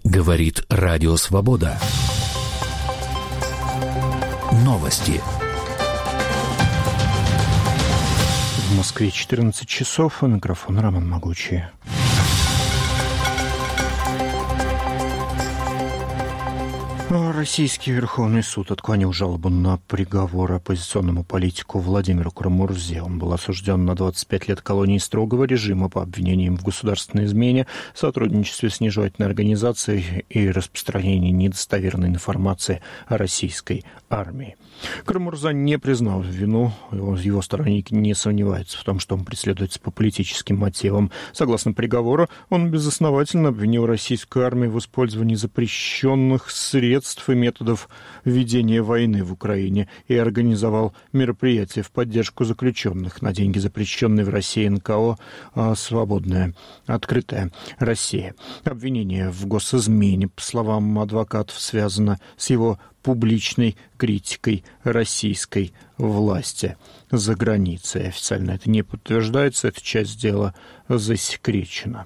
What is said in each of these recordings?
Говорит Радио Свобода. Новости. В Москве 14 часов. У микрофона Роман Могучий. Российский Верховный суд отклонил жалобу на приговор оппозиционному политику Владимиру Карамурзе. Он был осужден на 25 лет колонии строгого режима по обвинениям в государственной измене, сотрудничестве с нежелательной организацией и распространении недостоверной информации о российской армии. Карамурза не признал вину, его сторонники не сомневаются в том, что он преследуется по политическим мотивам. Согласно приговору, он безосновательно обвинил российскую армию в использовании запрещенных средств и методов ведения войны в Украине и организовал мероприятия в поддержку заключенных на деньги запрещенной в России НКО «Свободная, открытая Россия». Обвинение в госизмене, по словам адвокатов, связано с его публичной критикой российской власти за границей. Официально это не подтверждается, эта часть дела засекречена.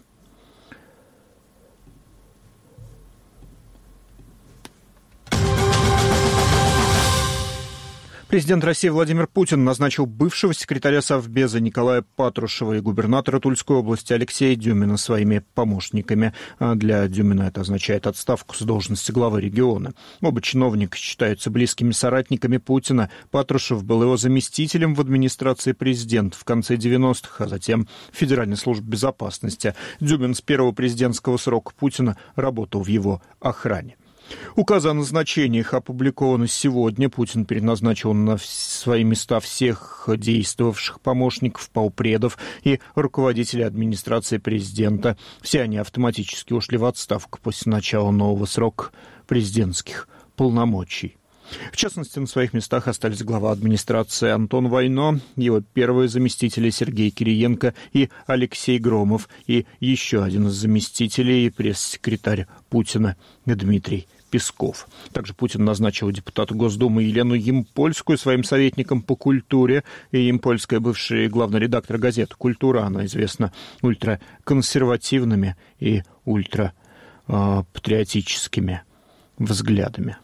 Президент России Владимир Путин назначил бывшего секретаря Совбеза Николая Патрушева и губернатора Тульской области Алексея Дюмина своими помощниками. Для Дюмина это означает отставку с должности главы региона. Оба чиновника считаются близкими соратниками Путина. Патрушев был его заместителем в администрации президента в конце 90-х, а затем в Федеральной службе безопасности. Дюмин с первого президентского срока Путина работал в его охране. Указы о назначениях опубликованы сегодня. Путин переназначил на свои места всех действовавших помощников, полпредов и руководителей администрации президента. Все они автоматически ушли в отставку после начала нового срока президентских полномочий. В частности, на своих местах остались глава администрации Антон Войно, его первые заместители Сергей Кириенко и Алексей Громов, и еще один из заместителей, пресс-секретарь Путина Дмитрий Песков. Также Путин назначил депутата Госдумы Елену Ямпольскую своим советником по культуре. И Ямпольская, бывший главный редактор газеты «Культура», она известна ультраконсервативными и ультрапатриотическими взглядами.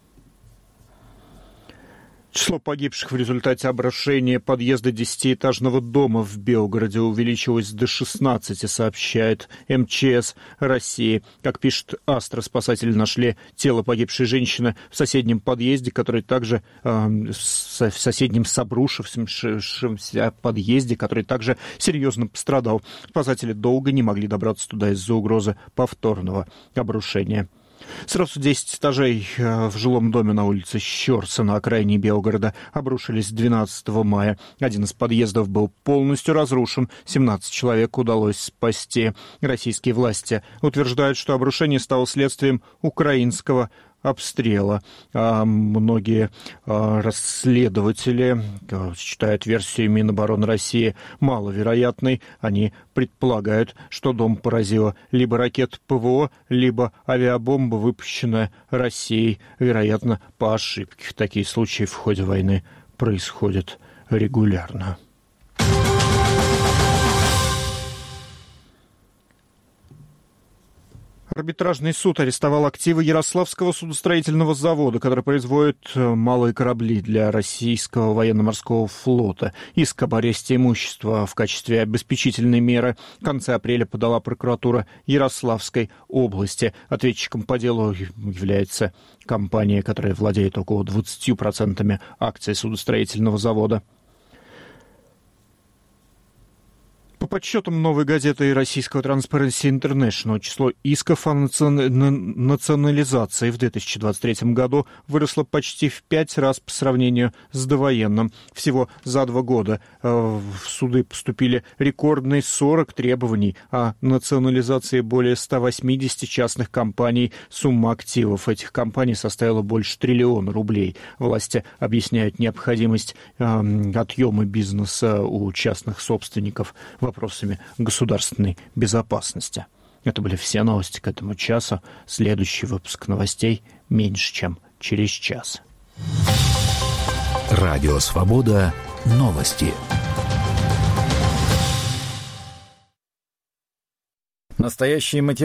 Число погибших в результате обрушения подъезда 10-этажного дома в Белгороде увеличилось до 16, сообщает МЧС России. Как пишет Астра, спасатели нашли тело погибшей женщины в соседнем подъезде, который также в соседнем с обрушившимся подъезде, который также серьезно пострадал. Спасатели долго не могли добраться туда из-за угрозы повторного обрушения. Сразу 10 этажей в жилом доме на улице Щорса на окраине Белгорода обрушились 12 мая. Один из подъездов был полностью разрушен, 17 человек удалось спасти. Российские власти утверждают, что обрушение стало следствием украинского обстрела. Многие расследователи считают версию Минобороны России маловероятной. Они предполагают, что дом поразила либо ракета ПВО, либо авиабомба, выпущенная Россией, вероятно, по ошибке. Такие случаи в ходе войны происходят регулярно. Арбитражный суд арестовал активы Ярославского судостроительного завода, который производит малые корабли для российского военно-морского флота. Иск об аресте имущества в качестве обеспечительной меры в конце апреля подала прокуратура Ярославской области. Ответчиком по делу является компания, которая владеет около 20% акций судостроительного завода. По подсчетам «Новой газеты» и российского Transparency International, число исков о национализации в 2023 году выросло почти в 5 раз по сравнению с довоенным. Всего за 2 года в суды поступили рекордные 40 требований о национализации более 180 частных компаний. Сумма активов этих компаний составила больше 1 триллиона рублей. Власти объясняют необходимость отъема бизнеса у частных собственников вопросами государственной безопасности. Это были все новости к этому часу. Следующий выпуск новостей меньше, чем через час. Радио Свобода. Новости. Настоящие материалы.